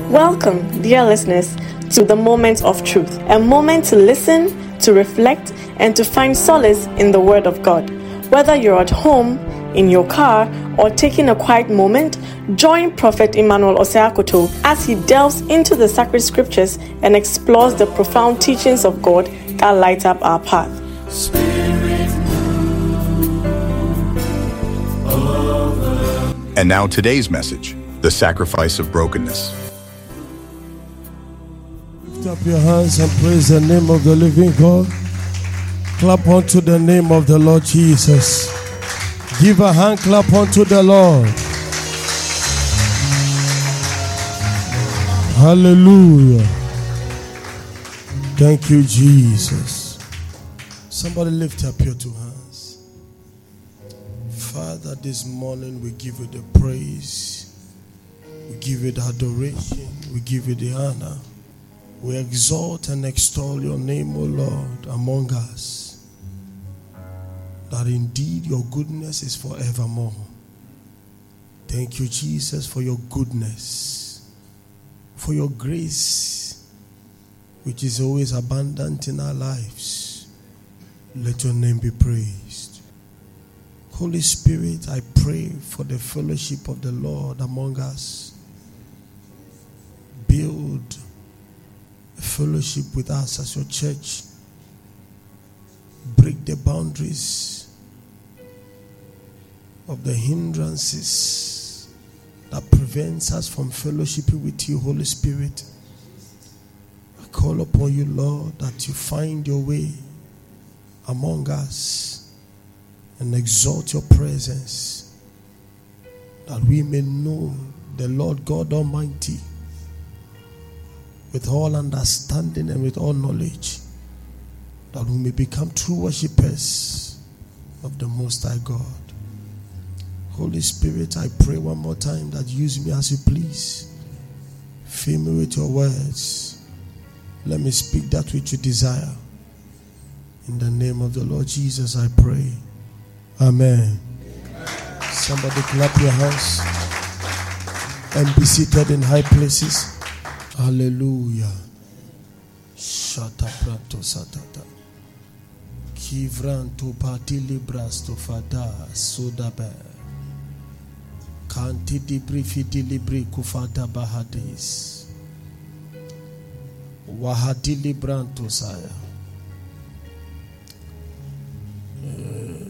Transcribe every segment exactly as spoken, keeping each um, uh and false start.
Welcome, dear listeners, to the Moment of Truth, a moment to listen, to reflect, and to find solace in the Word of God. Whether you're at home, in your car, or taking a quiet moment, join Prophet Emmanuel Osei-Akoto as he delves into the sacred scriptures and explores the profound teachings of God that light up our path. And now today's message, the sacrifice of brokenness. Lift up your hands and praise the name of the living God. Clap unto the name of the Lord Jesus. Give a hand clap unto the Lord. Hallelujah. Thank you, Jesus. Somebody lift up your two hands. Father, this morning we give you the praise. We give you the adoration. We give you the honor. We exalt and extol your name, O Lord, among us. That indeed your goodness is forevermore. Thank you, Jesus, for your goodness, for your grace, which is always abundant in our lives. Let your name be praised. Holy Spirit, I pray for the fellowship of the Lord among us. Build a fellowship with us as your church. Break the boundaries of the hindrances that prevents us from fellowshipping with you, Holy Spirit. I call upon you, Lord, that you find your way among us and exalt your presence, that we may know the Lord God Almighty with all understanding and with all knowledge, that we may become true worshippers of the Most High God. Holy Spirit, I pray one more time that use me as you please. Fill me with your words. Let me speak that which you desire. In the name of the Lord Jesus, I pray. Amen. Amen. Somebody clap your hands and be seated in high places. Hallelujah. Shata prato satata. Kivranto patili brasto fada sodabe. Kanti dibri fiti libri kufata bahadis. Wahadili branto saya. Uh,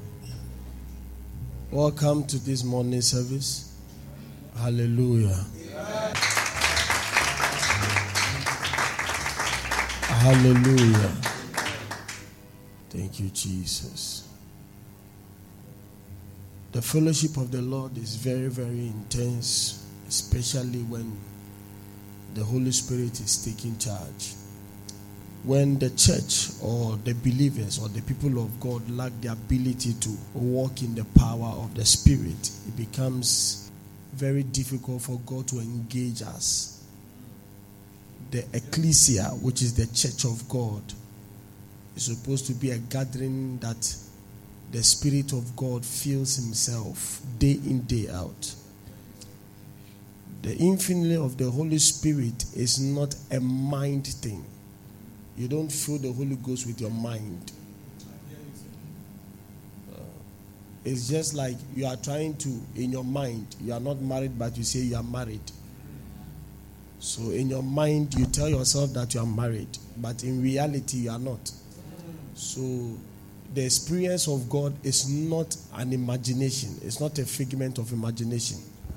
welcome to this morning service. Hallelujah. Yeah. Hallelujah. Thank you, Jesus. The fellowship of the Lord is very, very intense, especially when the Holy Spirit is taking charge. When the church or the believers or the people of God lack the ability to walk in the power of the Spirit, it becomes very difficult for God to engage us. The ecclesia, which is the church of God, is supposed to be a gathering that the Spirit of God feels himself day in, day out. The infilling of the Holy Spirit is not a mind thing. You don't feel the Holy Ghost with your mind. Uh, it's just like you are trying to, in your mind, you are not married, but you say you are married. So in your mind, you tell yourself that you are married, but in reality, you are not. So the experience of God is not an imagination. It's not a figment of imagination.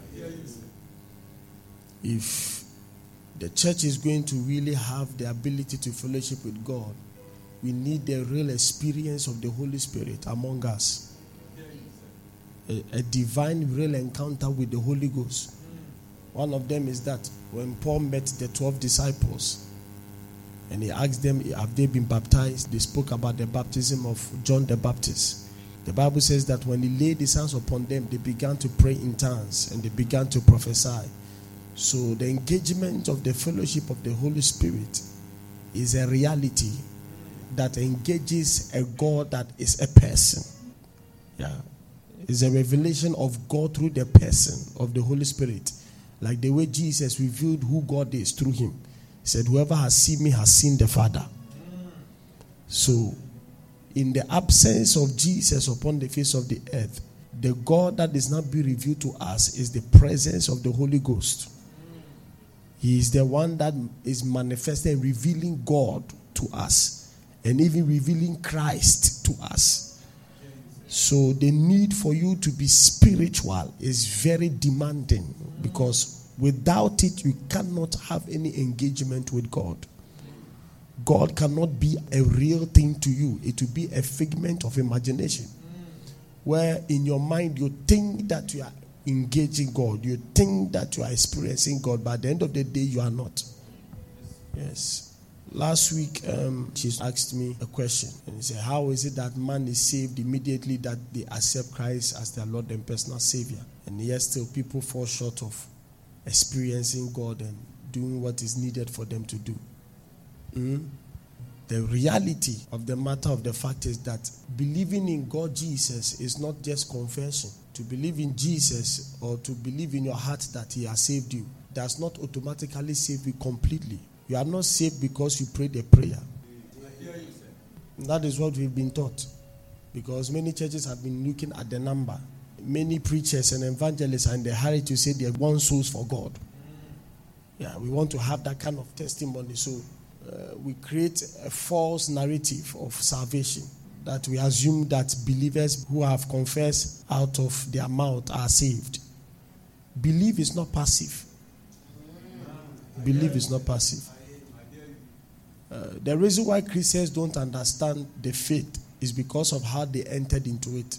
If the church is going to really have the ability to fellowship with God, we need the real experience of the Holy Spirit among us. A, a divine real encounter with the Holy Ghost. One of them is that when Paul met the twelve disciples and he asked them, have they been baptized? They spoke about the baptism of John the Baptist. The Bible says that when he laid his hands upon them, they began to pray in tongues and they began to prophesy. So the engagement of the fellowship of the Holy Spirit is a reality that engages a God that is a person. Yeah. It's a revelation of God through the person of the Holy Spirit. Like the way Jesus revealed who God is through him. He said, whoever has seen me has seen the Father. So, in the absence of Jesus upon the face of the earth, the God that is not being revealed to us is the presence of the Holy Ghost. He is the one that is manifesting, revealing God to us, and even revealing Christ to us. So the need for you to be spiritual is very demanding, because without it, you cannot have any engagement with God. God cannot be a real thing to you. It will be a figment of imagination, where in your mind you think that you are engaging God, you think that you are experiencing God, but at the end of the day you are not. Yes. Last week um, she asked me a question, and he said, how is it that man is saved immediately that they accept Christ as their Lord and personal Savior, and yet still people fall short of experiencing God and doing what is needed for them to do? Mm? The reality of the matter of the fact is that believing in God Jesus is not just confession. To believe in Jesus or to believe in your heart that he has saved you does not automatically save you completely. You are not saved because you prayed a prayer. That is what we've been taught. Because many churches have been looking at the number. Many preachers and evangelists are in the hurry to say they want souls for God. Yeah, we want to have that kind of testimony. So uh, we create a false narrative of salvation, that we assume that believers who have confessed out of their mouth are saved. Belief is not passive. Belief is not passive. Uh, the reason why Christians don't understand the faith is because of how they entered into it.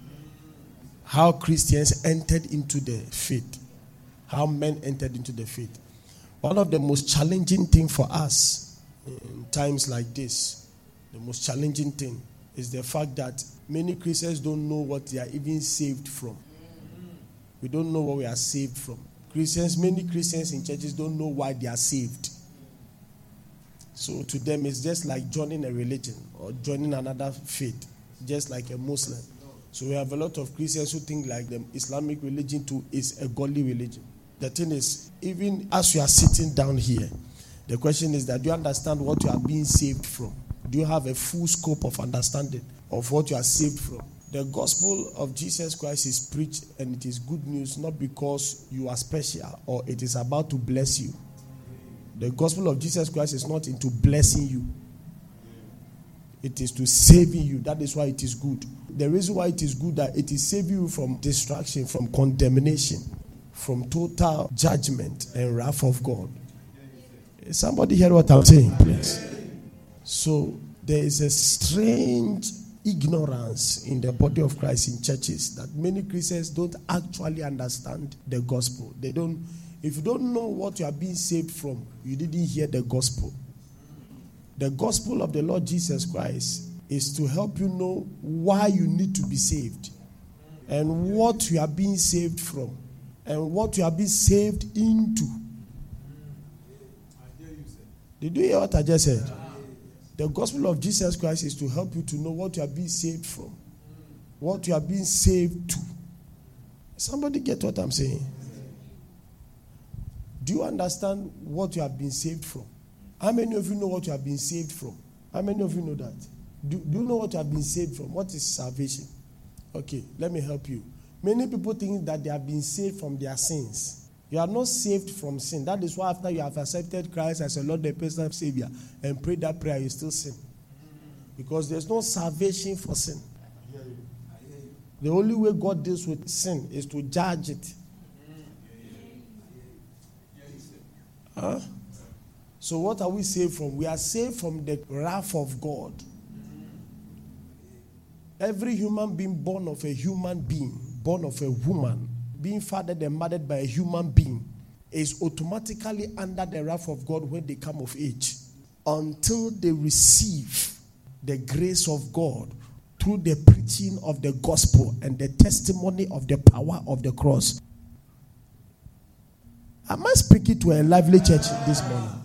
How Christians entered into the faith. How men entered into the faith. One of the most challenging things for us in times like this, the most challenging thing is the fact that many Christians don't know what they are even saved from. We don't know what we are saved from. Christians, many Christians in churches don't know why they are saved. So to them, it's just like joining a religion or joining another faith, just like a Muslim. So we have a lot of Christians who think like the Islamic religion too is a godly religion. The thing is, even as you are sitting down here, the question is that do you understand what you are being saved from? Do you have a full scope of understanding of what you are saved from? The gospel of Jesus Christ is preached, and it is good news not because you are special or it is about to bless you. The gospel of Jesus Christ is not into blessing you. It is to save you. That is why it is good. The reason why it is good that it is saving you from destruction, from condemnation, from total judgment and wrath of God. Somebody hear what I'm saying, please? So there is a strange ignorance in the body of Christ in churches that many Christians don't actually understand the gospel. They don't. If you don't know what you are being saved from, you didn't hear the gospel. The gospel of the Lord Jesus Christ is to help you know why you need to be saved and what you are being saved from and what you are being saved into. Did you hear what I just said? The gospel of Jesus Christ is to help you to know what you are being saved from, what you are being saved to. Somebody get what I'm saying? Do you understand what you have been saved from? How many of you know what you have been saved from? How many of you know that? Do, do you know what you have been saved from? What is salvation? Okay, let me help you. Many people think that they have been saved from their sins. You are not saved from sin. That is why after you have accepted Christ as a Lord and personal Savior and prayed that prayer, you still sin. Because there's no salvation for sin. The only way God deals with sin is to judge it. Huh? So what are we saved from? We are saved from the wrath of God. Every human being born of a human being, born of a woman, being fathered and mothered by a human being, is automatically under the wrath of God when they come of age, until they receive the grace of God through the preaching of the gospel and the testimony of the power of the cross. Am I speaking to a lively church this morning?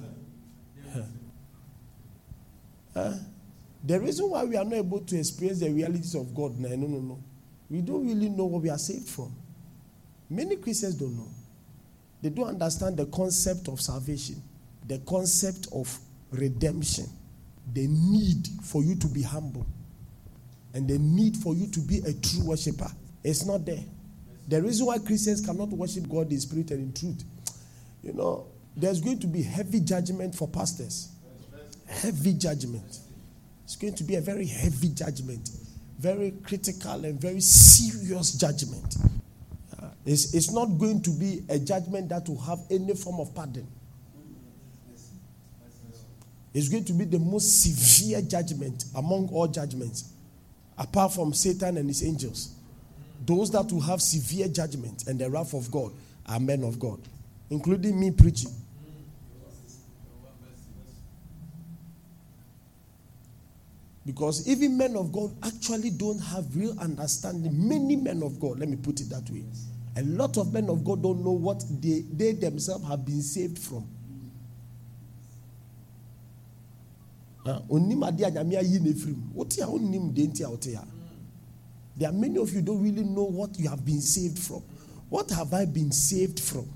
Huh? The reason why we are not able to experience the realities of God, no, no, no, no. We don't really know what we are saved from. Many Christians don't know. They don't understand the concept of salvation, the concept of redemption, the need for you to be humble, and the need for you to be a true worshiper. It's not there. The reason why Christians cannot worship God in spirit and in truth, you know, there's going to be heavy judgment for pastors. Heavy judgment. It's going to be a very heavy judgment. Very critical and very serious judgment. Uh, it's, it's not going to be a judgment that will have any form of pardon. It's going to be the most severe judgment among all judgments, apart from Satan and his angels. Those that will have severe judgment and the wrath of God are men of God, including me preaching. Because even men of God actually don't have real understanding. Many men of God, let me put it that way. A lot of men of God don't know what they, they themselves have been saved from. There are many of you who don't really know what you have been saved from. What have I been saved from?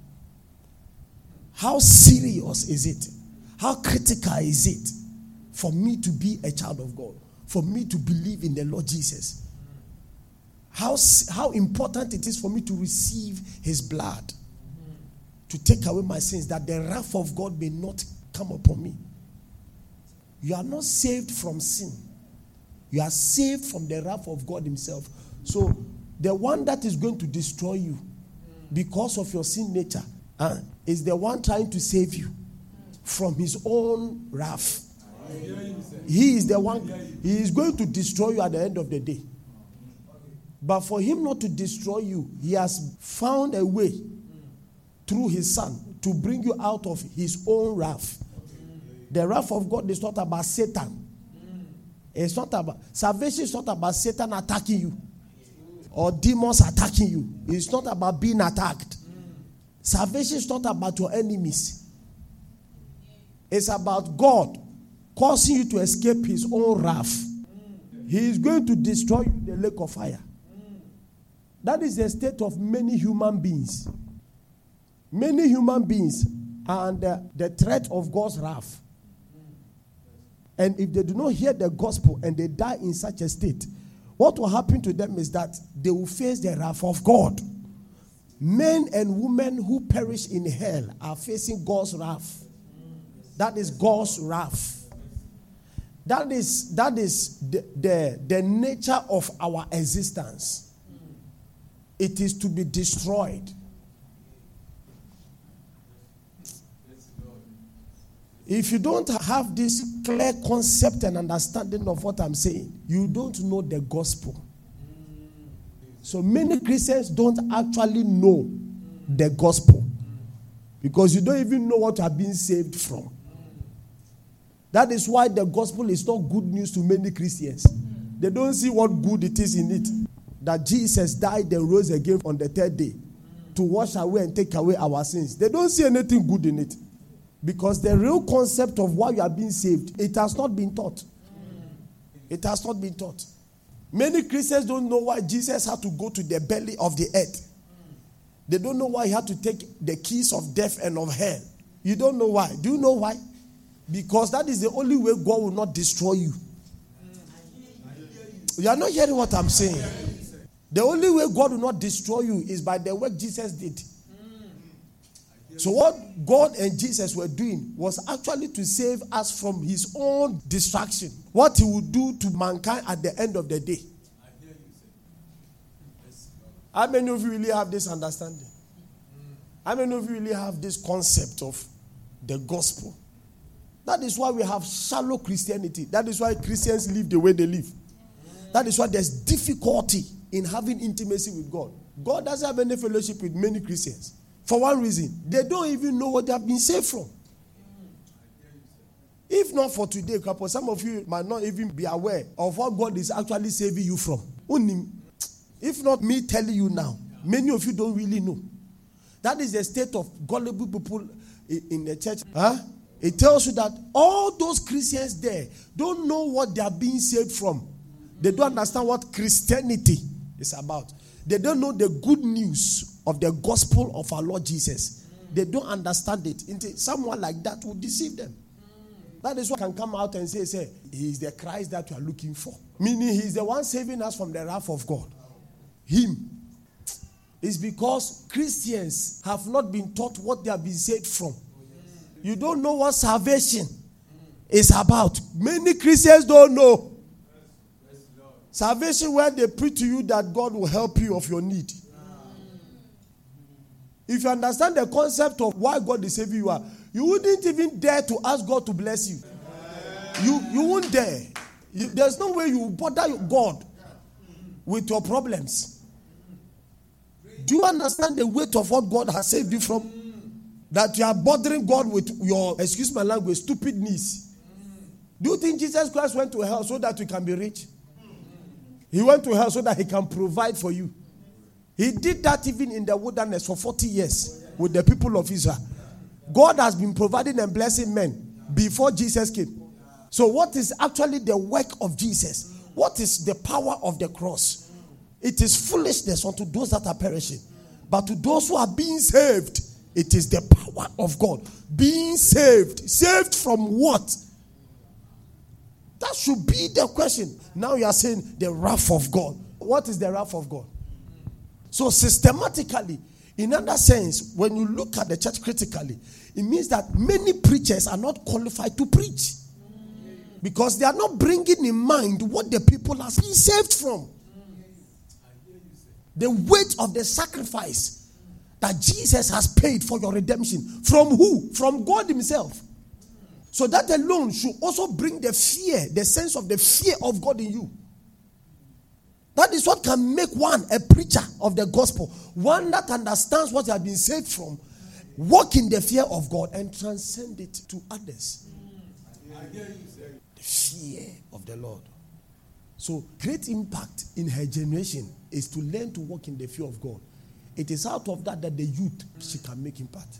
How serious is it? How critical is it for me to be a child of God? For me to believe in the Lord Jesus? How, how important it is for me to receive his blood, to take away my sins, that the wrath of God may not come upon me. You are not saved from sin. You are saved from the wrath of God himself. So the one that is going to destroy you because of your sin nature uh, is the one trying to save you from his own wrath. He is the one, he is going to destroy you at the end of the day. But for him not to destroy you, he has found a way through his son to bring you out of his own wrath. The wrath of God is not about Satan. It's not about, salvation is not about Satan attacking you or demons attacking you. It's not about being attacked. Salvation is not about your enemies. It's about God causing you to escape his own wrath. He is going to destroy you in the lake of fire. That is the state of many human beings. Many human beings are under the threat of God's wrath. And if they do not hear the gospel and they die in such a state, what will happen to them is that they will face the wrath of God. Men and women who perish in hell are facing God's wrath. That is God's wrath. That is, that is the, the, the nature of our existence. It is to be destroyed. If you don't have this clear concept and understanding of what I'm saying, you don't know the gospel. So many Christians don't actually know the gospel because you don't even know what you are being saved from. That is why the gospel is not good news to many Christians. They don't see what good it is in it. That Jesus died and rose again on the third day to wash away and take away our sins. They don't see anything good in it. Because the real concept of why you are being saved, it has not been taught. It has not been taught. Many Christians don't know why Jesus had to go to the belly of the earth. They don't know why he had to take the keys of death and of hell. You don't know why. Do you know why? Because that is the only way God will not destroy you. You are not hearing what I'm saying. The only way God will not destroy you is by the work Jesus did. So what God and Jesus were doing was actually to save us from his own destruction. What he would do to mankind at the end of the day. How many of you really have this understanding? How many of you really have this concept of the gospel? That is why we have shallow Christianity. That is why Christians live the way they live. That is why there's difficulty in having intimacy with God. God doesn't have any fellowship with many Christians. For one reason, they don't even know what they have been saved from. If not for today, couple, some of you might not even be aware of what God is actually saving you from. If not me telling you now, many of you don't really know. That is the state of gullible people in the church. Huh? It tells you that all those Christians there don't know what they are being saved from. They don't understand what Christianity is about. They don't know the good news of the gospel of our Lord Jesus. They don't understand it. Someone like that will deceive them. That is what can come out and say, say, he is the Christ that you are looking for. Meaning he is the one saving us from the wrath of God. Him. It's because Christians have not been taught what they have been saved from. You don't know what salvation is about. Many Christians don't know. Salvation where they preach to you that God will help you of your need. If you understand the concept of why God is saving you, you wouldn't even dare to ask God to bless you. You, you won't dare. You, there's no way you bother God with your problems. Do you understand the weight of what God has saved you from? That you are bothering God with your, excuse my language, stupid needs. Do you think Jesus Christ went to hell so that you can be rich? He went to hell so that he can provide for you. He did that even in the wilderness for forty years with the people of Israel. God has been providing and blessing men before Jesus came. So what is actually the work of Jesus? What is the power of the cross? It is foolishness unto those that are perishing. But to those who are being saved, it is the power of God. Being saved. Saved from what? That should be the question. Now you are saying the wrath of God. What is the wrath of God? So systematically, in another sense, when you look at the church critically, it means that many preachers are not qualified to preach. Because they are not bringing in mind what the people are being saved from. The weight of the sacrifice that Jesus has paid for your redemption. From who? From God himself. So that alone should also bring the fear, the sense of the fear of God in you. That is what can make one a preacher of the gospel. One that understands what you have been saved from. Walk in the fear of God and transcend it to others. The fear of the Lord. So great impact in her generation is to learn to walk in the fear of God. It is out of that that the youth, she can make impact.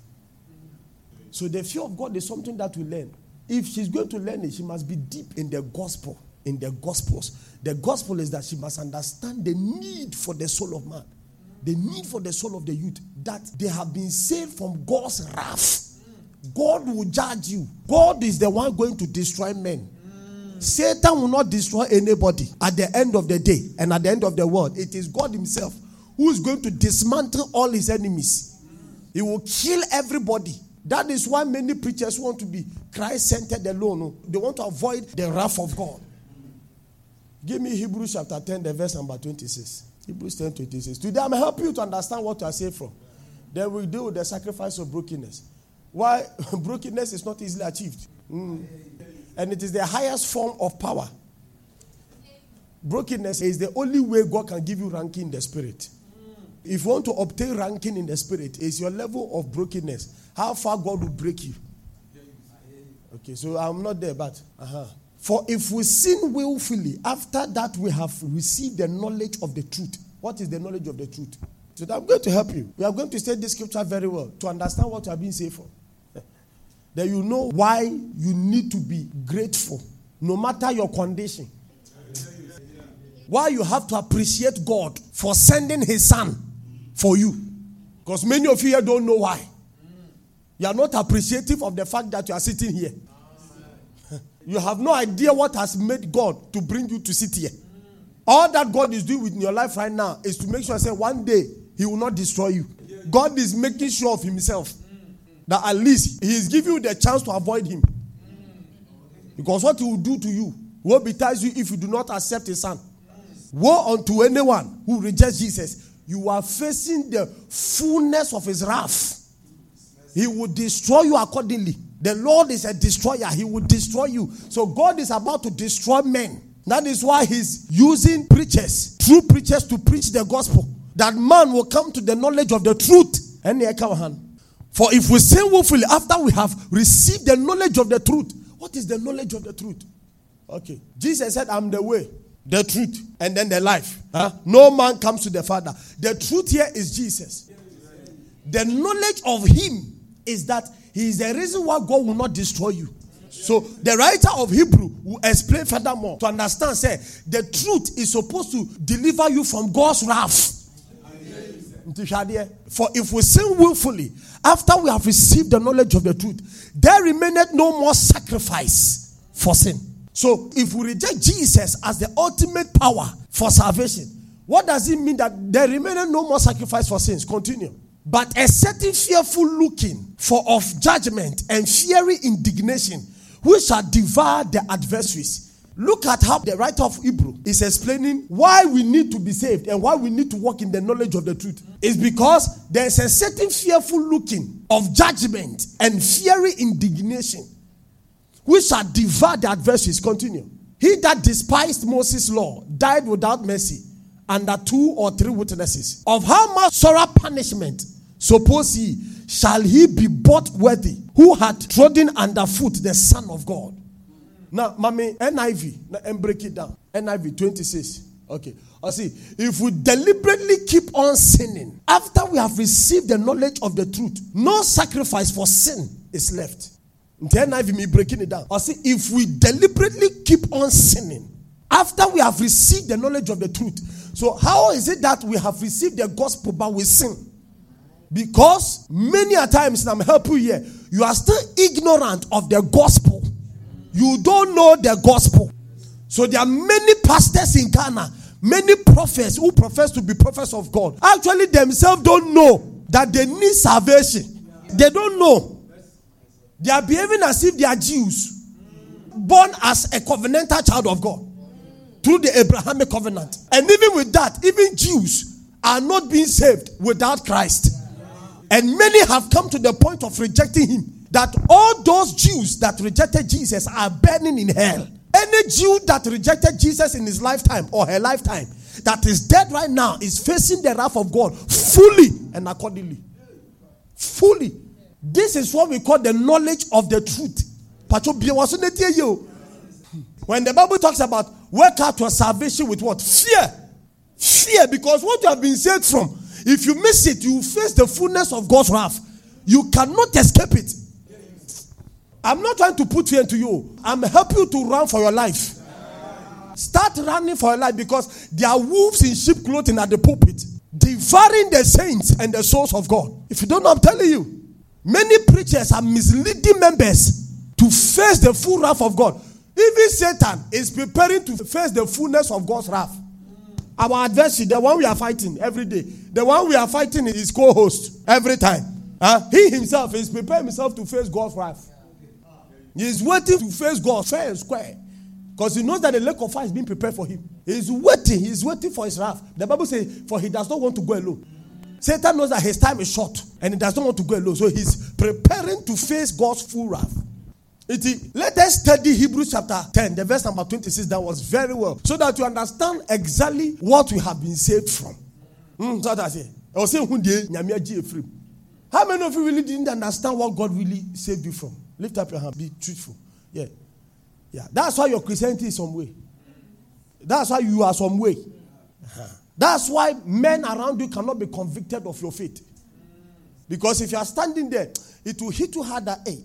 So the fear of God is something that we learn. If she's going to learn it, she must be deep in the gospel, in the gospels. The gospel is that she must understand the need for the soul of man. The need for the soul of the youth. That they have been saved from God's wrath. God will judge you. God is the one going to destroy men. Satan will not destroy anybody at the end of the day and at the end of the world. It is God himself who is going to dismantle all his enemies. He will kill everybody. That is why many preachers want to be Christ-centered alone. They want to avoid the wrath of God. Give me Hebrews chapter ten, the verse number twenty-six. Hebrews ten, twenty-six. Today I'm helping you to understand what you are saved from. Then we deal with the sacrifice of brokenness. Why brokenness is not easily achieved. Mm. And it is the highest form of power. Brokenness is the only way God can give you ranking in the spirit. If you want to obtain ranking in the spirit, it's your level of brokenness. How far God will break you. Okay, so I'm not there, but uh-huh. For if we sin willfully, after that we have received the knowledge of the truth. What is the knowledge of the truth? So I'm going to help you. We are going to study this scripture very well to understand what you are being saved for. Then you know why you need to be grateful, no matter your condition. Why you have to appreciate God for sending his son for you. Because many of you here don't know why. You are not appreciative of the fact that you are sitting here. You have no idea what has made God to bring you to sit here. All that God is doing in your life right now is to make sure say one day he will not destroy you. God is making sure of himself. That at least he is giving you the chance to avoid him. Because what he will do to you will betide you if you do not accept his son. Woe unto anyone who rejects Jesus. You are facing the fullness of his wrath. He will destroy you accordingly. The Lord is a destroyer. He will destroy you. So God is about to destroy men. That is why he's using preachers, true preachers, to preach the gospel. That man will come to the knowledge of the truth. And for if we sin willfully after we have received the knowledge of the truth. What is the knowledge of the truth? Okay. Jesus said, I'm the way, the truth, and then the life. Huh? No man comes to the Father. The truth here is Jesus. The knowledge of him is that he is the reason why God will not destroy you. So the writer of Hebrew will explain furthermore to understand, say, the truth is supposed to deliver you from God's wrath. For if we sin willfully, after we have received the knowledge of the truth, there remaineth no more sacrifice for sin. So if we reject Jesus as the ultimate power for salvation, what does it mean that there remaineth no more sacrifice for sins? Continue. But a certain fearful looking for of judgment and fiery indignation, which shall devour the adversaries. Look at how the writer of Hebrew is explaining why we need to be saved and why we need to walk in the knowledge of the truth. It's because there's a certain fearful looking of judgment and fiery indignation, which shall devour the adversaries. Continue. He that despised Moses' law died without mercy under two or three witnesses. Of how much sorrow punishment, suppose ye, shall he be bought worthy, who had trodden underfoot the Son of God? Now, mommy, N I V, now, and break it down. N I V twenty-six. Okay. I see. If we deliberately keep on sinning, after we have received the knowledge of the truth, no sacrifice for sin is left. The N I V, me breaking it down. I see. If we deliberately keep on sinning, after we have received the knowledge of the truth, so how is it that we have received the gospel but we sin? Because many a times, and I'm helping you here, you are still ignorant of the gospel. You don't know the gospel. So there are many pastors in Ghana, many prophets who profess to be prophets of God. Actually, themselves don't know that they need salvation. They don't know. They are behaving as if they are Jews, born as a covenantal child of God through the Abrahamic covenant. And even with that, even Jews are not being saved without Christ. And many have come to the point of rejecting him, that all those Jews that rejected Jesus are burning in hell. Any Jew that rejected Jesus in his lifetime or her lifetime that is dead right now is facing the wrath of God fully and accordingly. Fully. This is what we call the knowledge of the truth. When the Bible talks about work out your salvation with what? Fear. Fear, because what you have been saved from, if you miss it, you face the fullness of God's wrath. You cannot escape it. I'm not trying to put fear into you. I'm helping you to run for your life. Start running for your life, because there are wolves in sheep clothing at the pulpit, devouring the saints and the souls of God. If you don't know, I'm telling you, many preachers are misleading members to face the full wrath of God. Even Satan is preparing to face the fullness of God's wrath. Our adversary, the one we are fighting every day, the one we are fighting is his co-host every time. Huh? He himself is preparing himself to face God's wrath. He is waiting to face God fair and square, because he knows that the lake of fire is being prepared for him. He is waiting. He is waiting for his wrath. The Bible says, for he does not want to go alone. Satan knows that his time is short and he does not want to go alone. So he's preparing to face God's full wrath. It is, let us study Hebrews chapter ten, the verse number twenty-six. That was very well, so that you understand exactly what we have been saved from. Mm, so that's it. I was saying, how many of you really didn't understand what God really saved you from? Lift up your hand. Be truthful. Yeah. Yeah. That's why your Christianity is some way. That's why you are some way. Uh-huh. That's why men around you cannot be convicted of your faith. Because if you are standing there, it will hit you hard that, hey,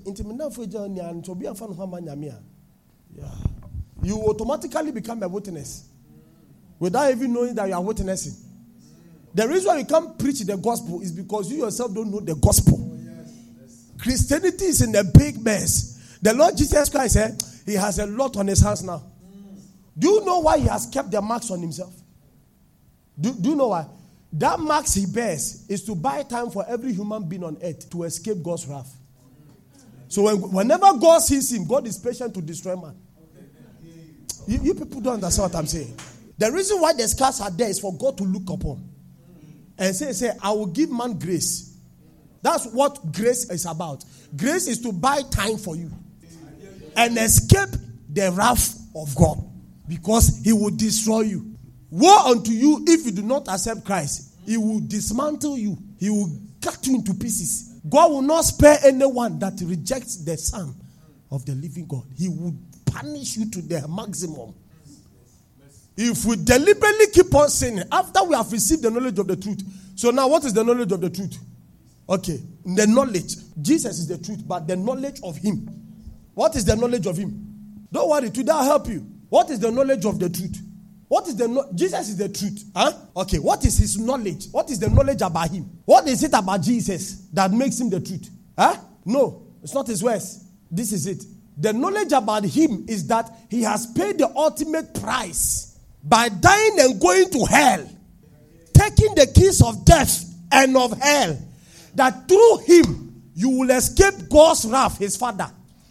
yeah. You automatically become a witness without even knowing that you are witnessing. The reason why you can't preach the gospel is because you yourself don't know the gospel. Christianity is in a big mess. The Lord Jesus Christ said, eh, he has a lot on his hands now. Do you know why he has kept the marks on himself? Do, do you know why? That marks he bears is to buy time for every human being on earth to escape God's wrath. So when, whenever God sees him, God is patient to destroy man. You, you people don't understand what I'm saying. The reason why the scars are there is for God to look upon and say, say, I will give man grace. That's what grace is about. Grace is to buy time for you and escape the wrath of God, because he will destroy you. Woe unto you if you do not accept Christ. He will dismantle you. He will cut you into pieces. God will not spare anyone that rejects the Son of the living God. He will punish you to the maximum. If we deliberately keep on sinning after we have received the knowledge of the truth. So now what is the knowledge of the truth? Okay, the knowledge. Jesus is the truth, but the knowledge of him. What is the knowledge of him? Don't worry, today I'll help you. What is the knowledge of the truth? What is the no- Jesus is the truth. Huh? Okay, what is his knowledge? What is the knowledge about him? What is it about Jesus that makes him the truth? Huh? No, it's not his words. This is it. The knowledge about him is that he has paid the ultimate price by dying and going to hell, taking the keys of death and of hell, that through him you will escape God's wrath, his Father.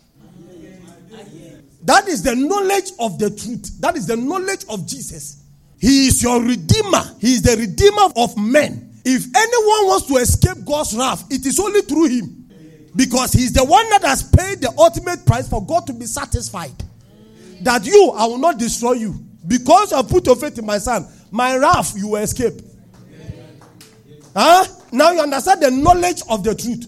That is the knowledge of the truth. That is the knowledge of Jesus. He is your Redeemer. He is the Redeemer of men. If anyone wants to escape God's wrath, it is only through him. Because he is the one that has paid the ultimate price for God to be satisfied. That you, I will not destroy you. Because you have put your faith in my son, my wrath you will escape. Huh? Now you understand the knowledge of the truth.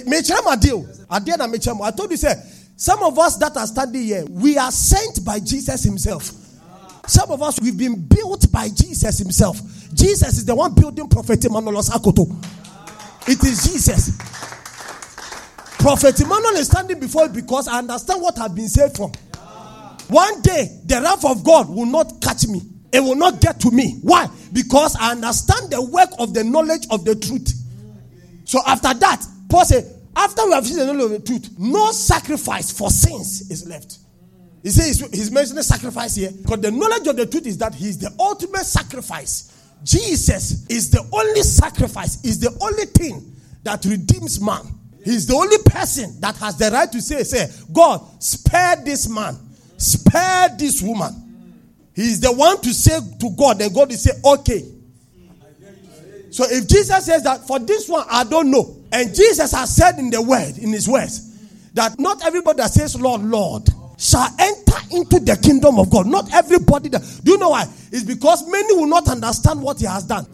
I told you, say, some of us that are standing here, we are sent by Jesus himself. Some of us, we've been built by Jesus himself. Jesus is the one building Prophet Emmanuel Akoto. It is Jesus. Prophet Emmanuel is standing before you because I understand what I've been saved from. One day, the wrath of God will not catch me. It will not get to me. Why? Because I understand the work of the knowledge of the truth. So after that, Paul said, after we have seen the knowledge of the truth, no sacrifice for sins is left. He says he's mentioning sacrifice here. Because the knowledge of the truth is that he is the ultimate sacrifice. Jesus is the only sacrifice, is the only thing that redeems man. He's the only person that has the right to say, say, God, spare this man. Spare this woman. He's the one to say to God, and God will say, okay. So if Jesus says that for this one, I don't know. And Jesus has said in the word, in his words, that not everybody that says, Lord, Lord, shall enter into the kingdom of God. Not everybody that. Do you know why? It's because many will not understand what he has done.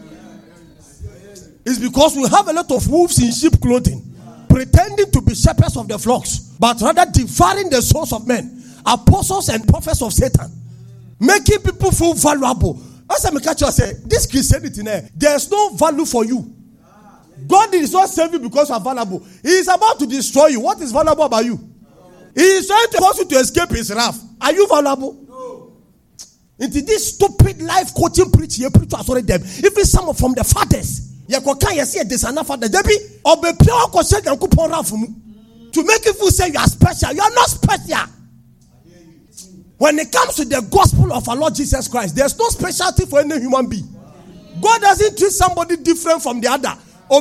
It's because we have a lot of wolves in sheep clothing, pretending to be shepherds of the flocks, but rather devouring the souls of men, apostles and prophets of Satan, making people feel valuable. As I catch you say, this Christianity, there's no value for you. God is not saving you because you are valuable. He is about to destroy you. What is valuable about you? He is trying to force you to escape his wrath. Are you valuable? No. Into this stupid life coaching preach, you preach to them. Even some from the fathers, you can see this and father. To make you say you are special, you are not special. When it comes to the gospel of our Lord Jesus Christ, there's no specialty for any human being. God doesn't treat somebody different from the other.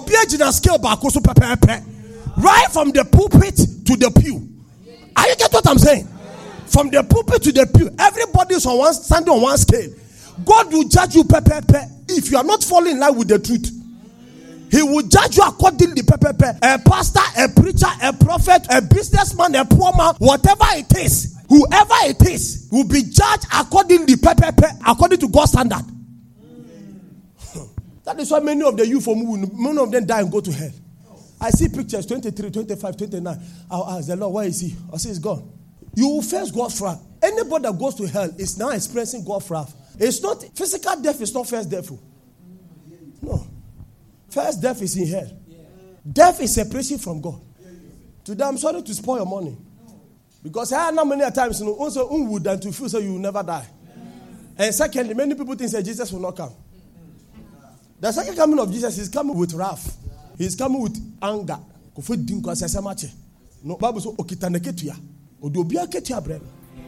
Right from the pulpit to the pew. Are you get what I'm saying? From the pulpit to the pew, everybody is on one standing on one scale. God will judge you if you are not falling in line with the truth. He will judge you accordingly. A pastor, a preacher, a prophet, a businessman, a poor man, whatever it is, whoever it is, will be judged accordingly, according to God's standard. That is why many of the youth, many of them die and go to hell. I see pictures, twenty-three, twenty-five, twenty-nine. I'll ask the Lord, where is he? I say, it's gone. You will face God's wrath. Anybody that goes to hell is now experiencing God's wrath. It's not, physical death is not first death. No. First death is in hell. Death is separation from God. Today, I'm sorry to spoil your money. Because I know many times, you know, also unwood than to feel so you will never die. And secondly, many people think that Jesus will not come. The second coming of Jesus is coming with wrath. He's coming with anger. No, Bible says, "Okitaneketuya, odobia ketia brem."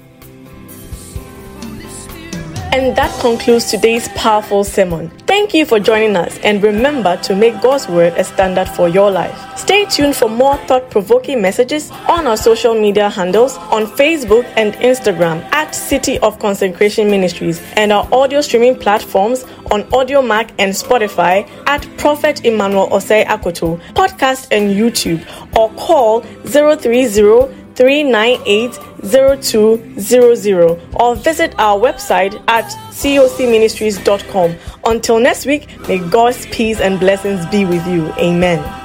And that concludes today's powerful sermon. Thank you for joining us, and remember to make God's word a standard for your life. Stay tuned for more thought-provoking messages on our social media handles on Facebook and Instagram at City of Consecration Ministries, and our audio streaming platforms on AudioMac and Spotify at Prophet Emmanuel Osei Akoto, podcast and YouTube, or call zero three zero, three nine eight, zero two zero zero or visit our website at c o c ministries dot com. Until next week, may God's peace and blessings be with you. Amen.